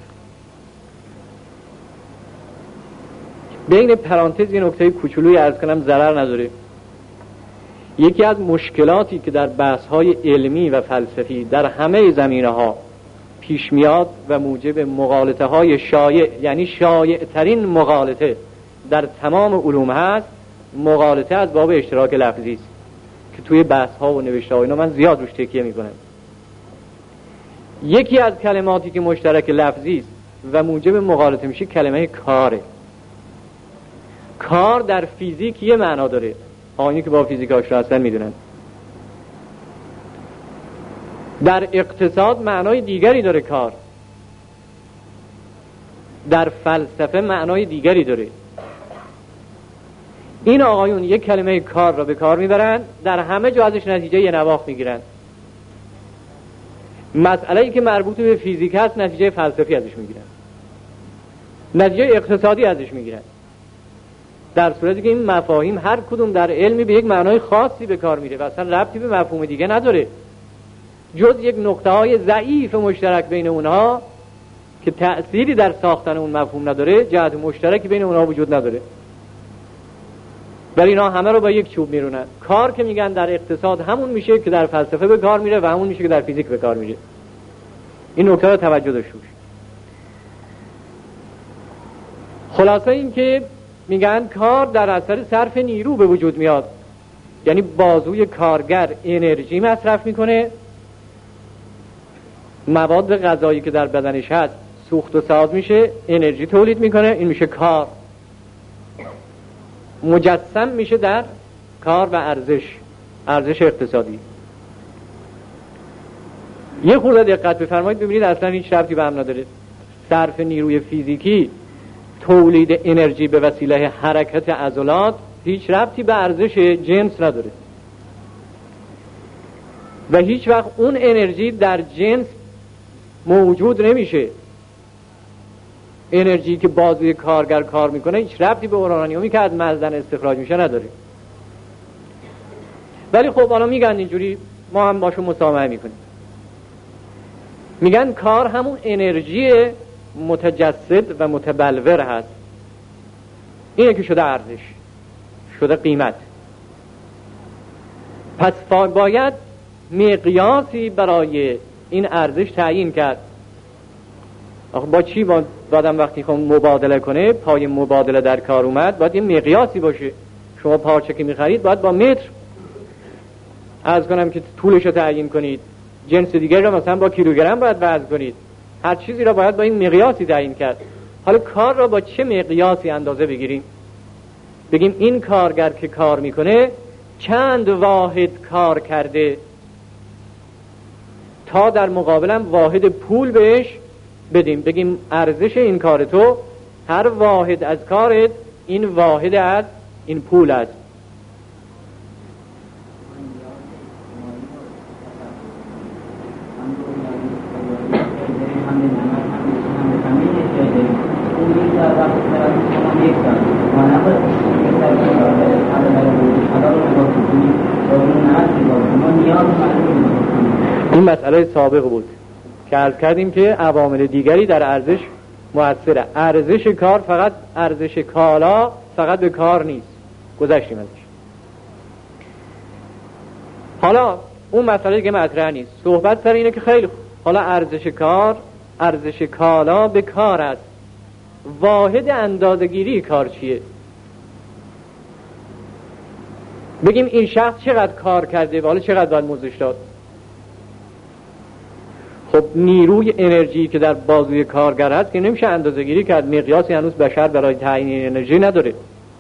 بین پرانتز یه نکته کوچولویی عرض کنم ضرر نداره. یکی از مشکلاتی که در بحث‌های علمی و فلسفی در همه زمینه‌ها پیش میاد و موجب مغالطه‌های شایع، یعنی شایع‌ترین مغالطه در تمام علوم هست، مغالطه از باب اشتراک لفظی است که توی بحث‌ها و نوشته‌ها اینا من زیاد روش تکیه می‌کنم. یکی از کلماتی که مشترک لفظی است و موجب مغالطه میشه کلمه کاره. کار در فیزیک یه معنا داره، آنی که با فیزیک آشنا هستن میدونن. در اقتصاد معنای دیگری داره کار، در فلسفه معنای دیگری داره. این آقایون یک کلمه کار را به کار میبرن، در همه جا ازش نتیجه یه نواخت میگیرن. مسئله‌ای که مربوط به فیزیک هست نتیجه فلسفی ازش میگیرن، نتیجه اقتصادی ازش میگیرن، در صورتی که این مفاهیم هر کدوم در علمی به یک معنای خاصی به کار میره و اصلا ربطی به مفهوم دیگه نداره جز یک نقطه های ضعیف مشترک بین اونها که تأثیری در ساختن اون مفهوم نداره. جهت مشترکی بین اونها وجود نداره، ولی اینا همه رو با یک چوب میرونن. کار که میگن در اقتصاد همون میشه که در فلسفه به کار میره و همون میشه که در فیزیک به کار میره. این نکته رو توجه داشته باشید. خلاصه این که میگن کار در اثر صرف نیرو به وجود میاد، یعنی بازوی کارگر انرژی مصرف میکنه، مواد غذایی که در بدنش هست سوخت و ساز میشه، انرژی تولید میکنه، این میشه کار. مجسم میشه در کار و ارزش، ارزش اقتصادی. یه خورده دقت بفرمایید ببینید اصلا هیچ ربطی به هم نداره. صرف نیروی فیزیکی، تولید انرژی به وسیله حرکت عضلات هیچ ربطی به ارزش جنس نداره و هیچ وقت اون انرژی در جنس موجود نمیشه. انرژی که بازوی کارگر کار میکنه هیچ ربطی به اورانیومی که از معدن استخراج میشه نداره. ولی خب حالا میگن اینجوری، ما هم باشون مسامحه میکنیم. میگن کار همون انرژی متجسد و متبلور هست. اینه که شده ارزش، شده قیمت. پس باید مقیاسی برای این ارزش تعیین کرد. آخه با چی با آدم وقتی خواهم مبادله کنه، پای مبادله در کار اومد، باید یه مقیاسی باشه. شما پارچه که میخرید باید با متر عرض کنم که طولش رو تعیین کنید، جنس دیگر رو مثلا با کیلوگرم باید وزن کنید، هر چیزی را باید با این مقیاسی تعیین کرد. حالا کار را با چه مقیاسی اندازه بگیریم؟ بگیم این کارگر که کار میکنه چند واحد کار کرده تا در مقابلم واحد پول بهش بدیم. بگیم ارزش این کار تو هر واحد از کارت این واحد از این پول است. این مسئله سابق بود که عرض کردیم که عوامل دیگری در ارزش مؤثره. ارزش کار فقط ارزش کالا فقط به کار نیست، گذشتیم ازش. حالا اون مسئله دیگه مطرح نیست، صحبت سر اینه که خیلی حالا ارزش کار، ارزش کالا به کار است. واحد اندازه‌گیری کار چیه؟ بگیم این شخص چقدر کار کرده و حالا چقدر باید مزدش داد. خب نیروی انرژی که در بازوی کارگر هست که نمیشه اندازه‌گیری کرد، مقیاسی هنوز بشر برای تعیین انرژی نداره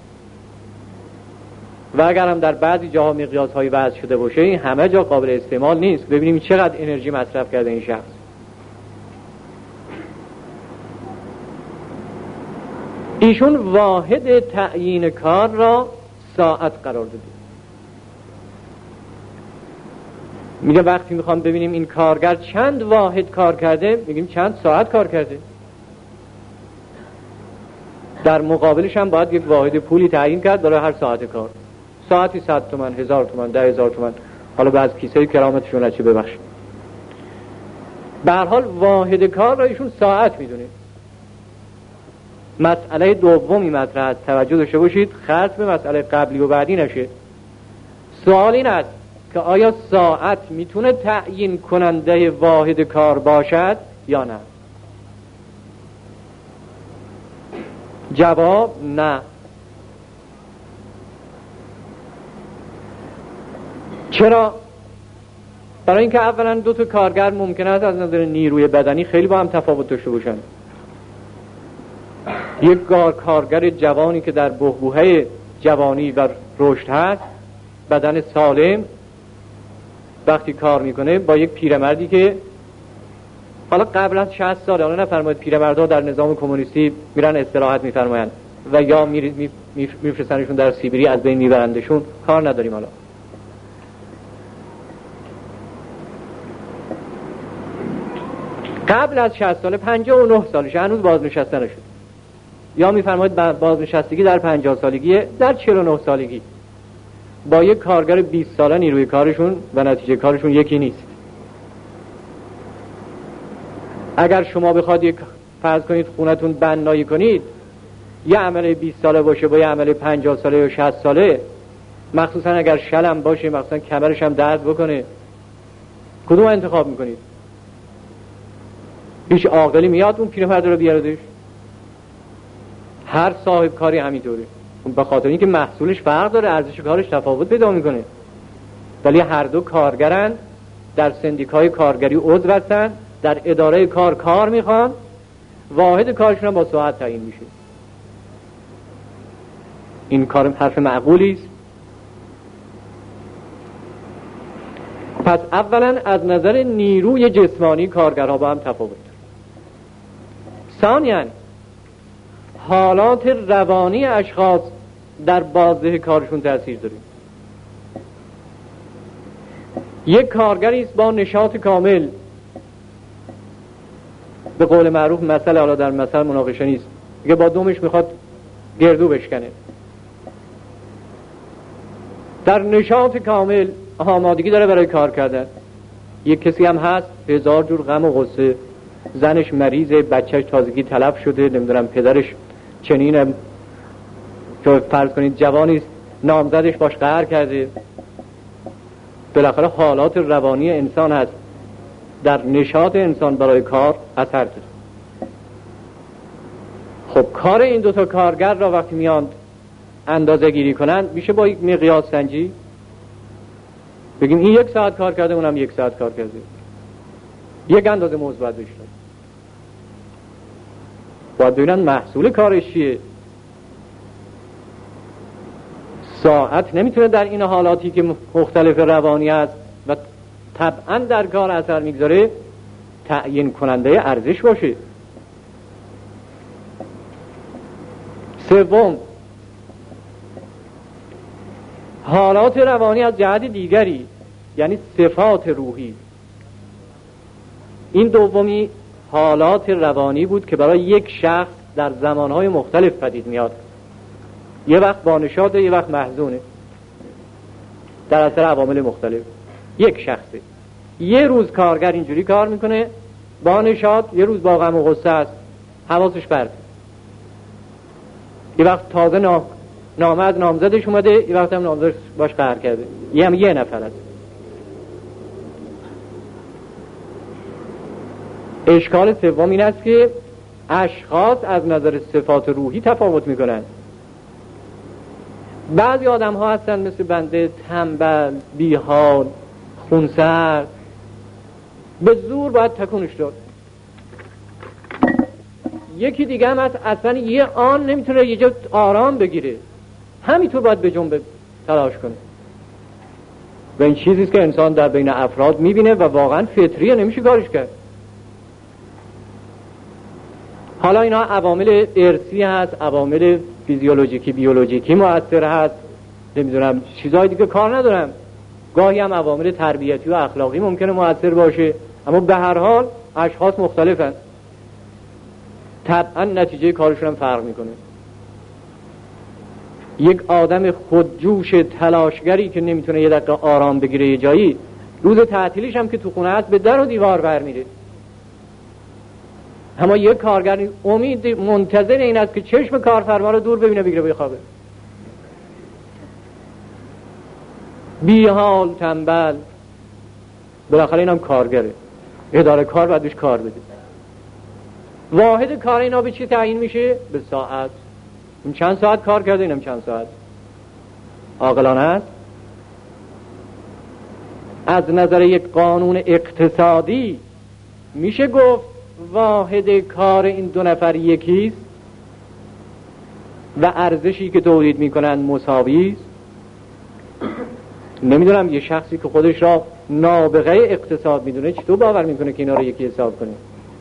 و اگر هم در بعضی جاها مقیاس‌های وضع شده باشه این همه جا قابل استعمال نیست. ببینیم چقدر انرژی مصرف کرده این شخص. ایشون واحد تعیین کار را ساعت قرار داده. میگه وقتی میخوام ببینیم این کارگر چند واحد کار کرده، میگیم چند ساعت کار کرده. در مقابلش هم باید یک واحد پولی تعیین کرد برای هر ساعت کار. ساعتی صد تومن، هزار تومن، ده هزار تومن، حالا به از کیسه کرامتشون چه ببخشید. به هر حال واحد کار را ایشون ساعت میدونه. مسئله دومی مطرح است، توجه داشته باشید، خرج به مسئله قبلی و بعدی نشه. سوال این است که آیا ساعت میتونه تعیین کننده واحد کار باشد یا نه؟ جواب نه. چرا؟ برای اینکه اولا دو تا کارگر ممکن است از نظر نیروی بدنی خیلی با هم تفاوت داشته باشن. یک کارگر جوانی که در بحبوحه جوانی و رشد هست، بدن سالم، وقتی کار میکنه با یک پیرمردی که حالا قبل از شصت سال، حالا نفرمایید پیرمردها در نظام کمونیستی میرن استراحت میفرمایند و یا میفرستنشون در سیبری از بین میبرندشون، کار نداریم. حالا قبل از شصت سال، پنجاه و نه سالشه، هنوز بازنشسته نشد، یا میفرمایید بازنشستگی در پنجاه سالگیه، در چهل و نه سالگی با یک کارگر بیست ساله نیروی کارشون و نتیجه کارشون یکی نیست. اگر شما بخواد یک فرض کنید خونتون بنایی کنید، یه عمل بیست ساله باشه با یه عمل پنجاه ساله یا شصت ساله، مخصوصا اگر شلم باشه، مخصوصا کمرش هم درد بکنه، کدوم انتخاب میکنید؟ هیچ عاقلی میاد اون پیرمرد رو بیاردش؟ هر صاحب کاری همینطوره، به خاطر اینکه محصولش فرق داره، ارزش کارش تفاوت پیدا میکنه. ولی هر دو کارگرن، در سندیکای کارگری عضو هستن، در اداره کار کار میخوان، واحد کارشون هم با ساعت تعیین میشه. این کار حرف معقولی است. پس اولا از نظر نیروی جسمانی کارگرها با هم تفاوت داره. ثانیاً حالات روانی اشخاص در بازده کارشون تأثیر داره. یک کارگری است با نشاط کامل، به قول معروف مثل، حالا در مثل مناقشه نیست، میگه با دومش میخواد گردو بشکنه، در نشاط کامل آمادگی داره برای کار کردن. یک کسی هم هست هزار جور غم و غصه، زنش مریضه، بچهش تازگی تلف شده، نمیدونم پدرش چنینه، که فرض کنید جوانیست نامزدش باش قهر کرده. بالاخره حالات روانی انسان هست، در نشاط انسان برای کار اثر داره. خب کار این دوتا کارگر را وقتی میان اندازه گیری کنن، میشه با یک مقیاس سنجی بگیم این یک ساعت کار کرده، اونم یک ساعت کار کرده، یک اندازه مثبت بشه. باید ببینن محصول کارش چیه. ساعت نمیتونه در این حالاتی که مختلف روانی است و طبعا در کار اثر میگذاره تعیین کننده ارزش باشه. سوم، حالات روانی از جهت دیگری، یعنی صفات روحی. این دومی حالات روانی بود که برای یک شخص در زمانهای مختلف پدید میاد. یه وقت با نشاطه، یه وقت محزونه، در اثر عوامل مختلف. یک شخصه، یه روز کارگر اینجوری کار میکنه با نشاط، یه روز با غم و غصه است، حواسش پرته. یه وقت تازه نامه از نامزدش اومده، یه وقت هم نامزدش باش قهر کرده. یه هم یه نفر است. اشکال سوم این است که اشخاص از نظر صفات روحی تفاوت میکنند. بعضی آدم ها هستن مثل بنده تنبل، بیحال، خونسرد، به زور باید تکونش داد. یکی دیگه هم هست اصلا یه آن نمیتونه یه جا آرام بگیره، همینطور باید به جنبه تلاش کنه. و این چیزیست که انسان در بین افراد میبینه و واقعا فطریه، نمیشه کارش کرد. حالا اینا عوامل ارثی هست، عوامل فیزیولوژیکی بیولوژیکی مؤثر هست، نمیدونم چیزهای دیگه کار ندارم. گاهی هم عوامل تربیتی و اخلاقی ممکنه مؤثر باشه، اما به هر حال اشخاص مختلفن، طبعا نتیجه کارشون هم فرق میکنه. یک آدم خودجوش تلاشگری که نمیتونه یه دقیقه آرام بگیره یه جایی، روز تعطیلیش هم که تو خونه هست به در و دیوار برمیره. اما یک کارگر امید منتظر این است که چشم کارفرما رو دور ببینه بگیره بخوابه. بیحال، تنبل، بالاخره اینم کارگره، اداره کار باید بهش کار بده. واحد کار اینا به چی تعیین میشه؟ به ساعت. این چند ساعت کار کرده، اینم چند ساعت. عاقلانه است. از نظر یک قانون اقتصادی میشه گفت واحد کار این دو نفر یکیست و ارزشی که تولید میکنن مساوی است. نمیدونم یه شخصی که خودش را نابغه اقتصاد میدونه چطور باور میکنه که اینا رو یکی حساب کنه؟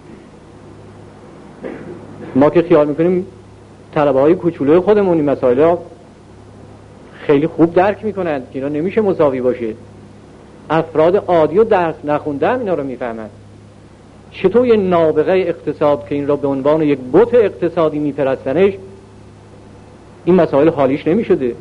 ما که خیال میکنیم طلبه های کوچولوی خودمون این مسائل ها خیلی خوب درک میکنند که اینا نمیشه مساوی باشه. افراد عادی و درس نخونده هم اینا رو میفهمند. چطور یه نابغه اقتصاد که این را به عنوان یک بت اقتصادی میپرستنش، این مسائل حالیش نمیشده؟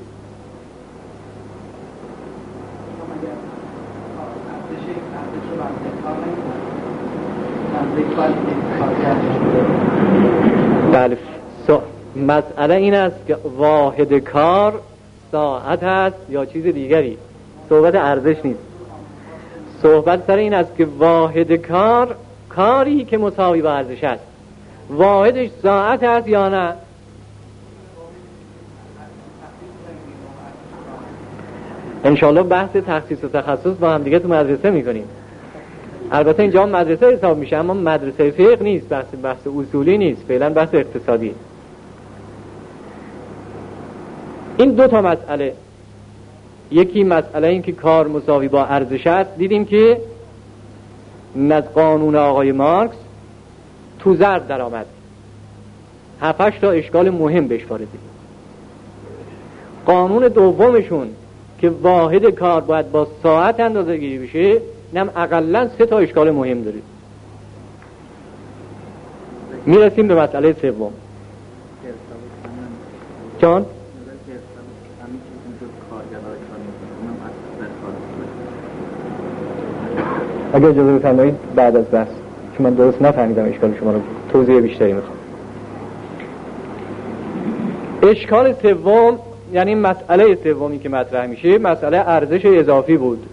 بله، مسئله این است که واحد کار ساعت هست یا چیز دیگری. صحبت ارزش نیست، صحبت سر این است که واحد کار کاری که مساوی با ارزش است. واحدش ساعت هست یا نه؟ انشالله بحث تخصیص و تخصص با هم دیگه تو مدرسه میکنیم. البته اینجا مدرسه حساب میشه، اما مدرسه فقه نیست، بحث بحث اصولی نیست، فعلا بحث اقتصادی. این دو تا مسئله، یکی مسئله این که کار مساوی با ارزش است، دیدیم که از قانون آقای مارکس تو ضرب در آمد. هفتش تا اشکال مهم بهش وارده. قانون دومشون که واحد کار باید با ساعت اندازه گیری بشه، اینم اقلن سه تا اشکال مهم داره. میرسیم به مسئله سوم. جان؟ اگر اجازه بفرمایید بعد از بحث، چون من درست نفهمیدم اشکال شما رو، توضیح بیشتری میخوام. اشکال سوم، یعنی مسئله سومی که مطرح میشه، مسئله ارزش اضافی بود.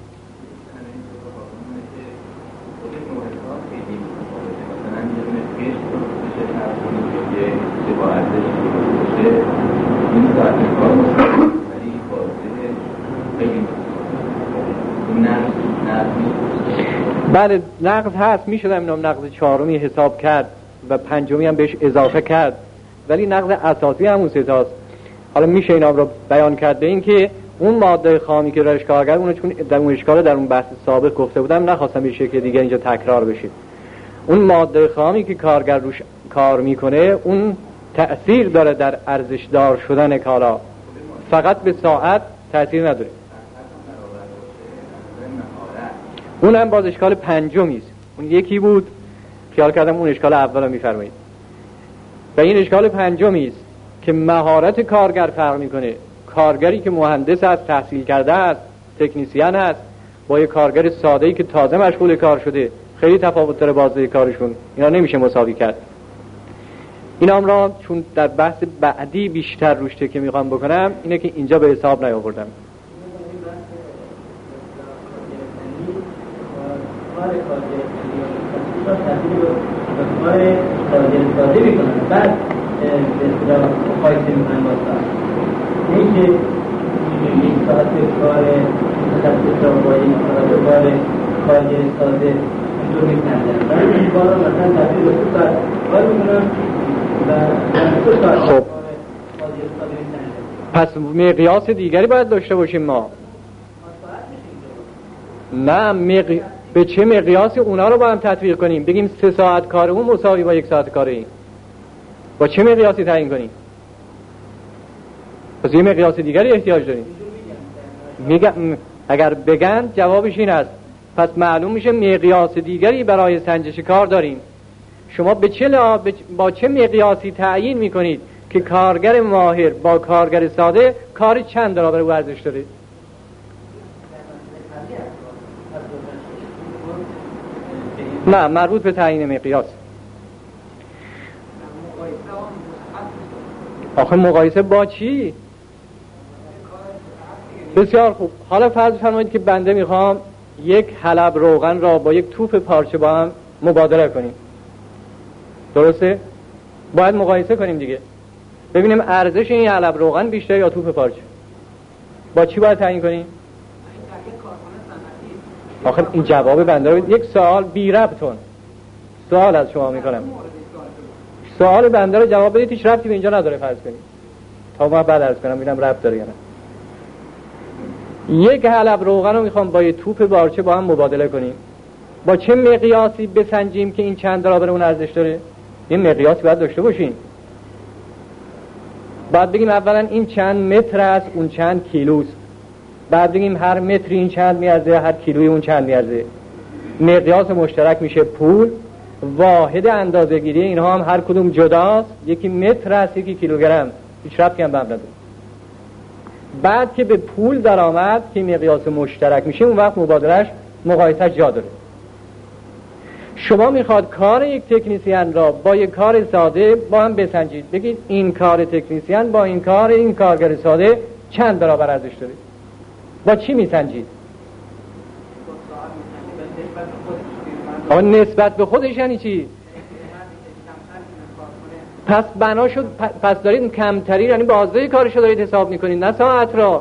بله، نقض هست، میشه اینم نقض چهارمی حساب کرد و پنجمی هم بهش اضافه کرد، ولی نقض اساسی همون سه تاست. حالا میشه اینا رو بیان کرد به این که اون ماده خامی که روش کارگر، اون چون در اون اشکال در اون بحث سابق گفته بودم، نخواستم به شکل دیگه اینجا تکرار بشه. اون ماده خامی که کارگر روش کار میکنه، اون تأثیر داره در ارزش دار شدن کالا، فقط به ساعت تأثیر نداره. اون هم باز اشکال پنجمیست. اون یکی بود، خیال کردم اون اشکال اول رو میفرمایید، و این اشکال پنجمیست که مهارت کارگر فرق میکنه. کارگری که مهندس است، تحصیل کرده است، تکنیسیان است، با یه کارگر ساده‌ای که تازه مشغول کار شده، خیلی تفاوت داره بازه کارشون. اینا نمیشه مساوی کرد. اینا هم را چون در بحث بعدی بیشتر روش که میخوام بکنم، اینه که اینجا به حساب نیاوردم. کار کارگر کار قاضی ساده میکنن، بعد به اصطلاح مقایسه میکنن با ساعت. این که یک ساعت کار متخصص را با یک ساعت کار قاضی ساده اینطور میکنن. بعد این کار را مثلا تبدیل به دو ساعت کار میکنن و دو ساعت خب پس مقیاس دیگری باید داشته باشیم ما. نه مق... به چه مقیاسی اونا رو با هم تطبیق کنیم؟ بگیم سه ساعت کار اون مساوی با یک ساعت کار این. با چه مقیاسی تعیین کنیم؟ پس یه مقیاس دیگری احتیاج داریم. میگم اگر بگن جوابش این است، پس معلوم میشه مقیاس دیگری برای سنجش کار داریم. شما به چه لعا... با چه مقیاسی تعیین میکنید که کارگر ماهر با کارگر ساده کاری چند برابر او ارزش داره؟ نه، مربوط به تعیین مقیاس. آخه مقایسه با چی؟ بسیار خوب. حالا فرض فرمایید که بنده میخوام یک حلب روغن را با یک توپ پارچه با هم مبادله کنیم. درسته؟ باید مقایسه کنیم دیگه، ببینیم ارزش این حلب روغن بیشتر یا توپ پارچه. با چی باید تعیین کنیم؟ آخه این جواب بنده رو یک سوال بی ربطون سوال از شما میکنم، سوال بنده رو جواب بدید، هیچ ربطی به اینجا نداره. فرض کنید تا ما بعد عرض کنم ببینم ربط داره یا نه. یک حلب روغن رو میخوام با یه توپ پارچه با هم مبادله کنیم. با چه مقیاسی بسنجیم که این چند برابر اون ارزش داره؟ یه مقیاسی باید داشته باشیم. بعد بگیم اولا این چند متر است، اون چند کیلوست. بعد بگیم هر متری این چند میارزه، هر کیلوی اون چند میارزه. مقیاس مشترک میشه پول. واحد اندازه‌گیری اینها هم هر کدوم جداست، یکی متر است یکی کیلوگرم، هیچ ربطی هم به هم نداره. بعد که به پول در آمد که مقیاس مشترک میشه، اون وقت مبادلهش مقایسه جا داره. شما میخواد کار یک تکنیسیان را با یک کار ساده با هم بسنجید، بگید این کار تکنیسیان با این کار این کارگر ساده چند برابر ارزش داره. با چی میسنجید؟ آن نسبت به خودش یعنی چی؟ پس بنا شد، پس دارید کمتری، یعنی بازده کارشو دارید حساب میکنید نه ساعت را.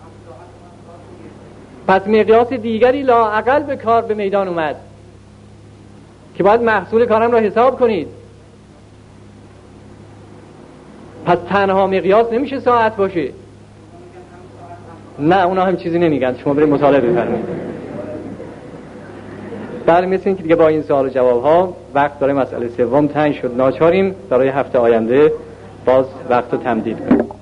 پس مقیاس دیگری لااقل به کار به میدان اومد که باید محصول کارم را حساب کنید. پس تنها مقیاس نمیشه ساعت باشه. نه اونا هم چیزی نمیگن، شما برید مطالعه بفرمایید. بله، مثل این که دیگه با این سوال و جواب ها وقت داره مسئله سوم تنگ شد، ناچاریم برای هفته آینده باز وقت رو تمدید کنیم.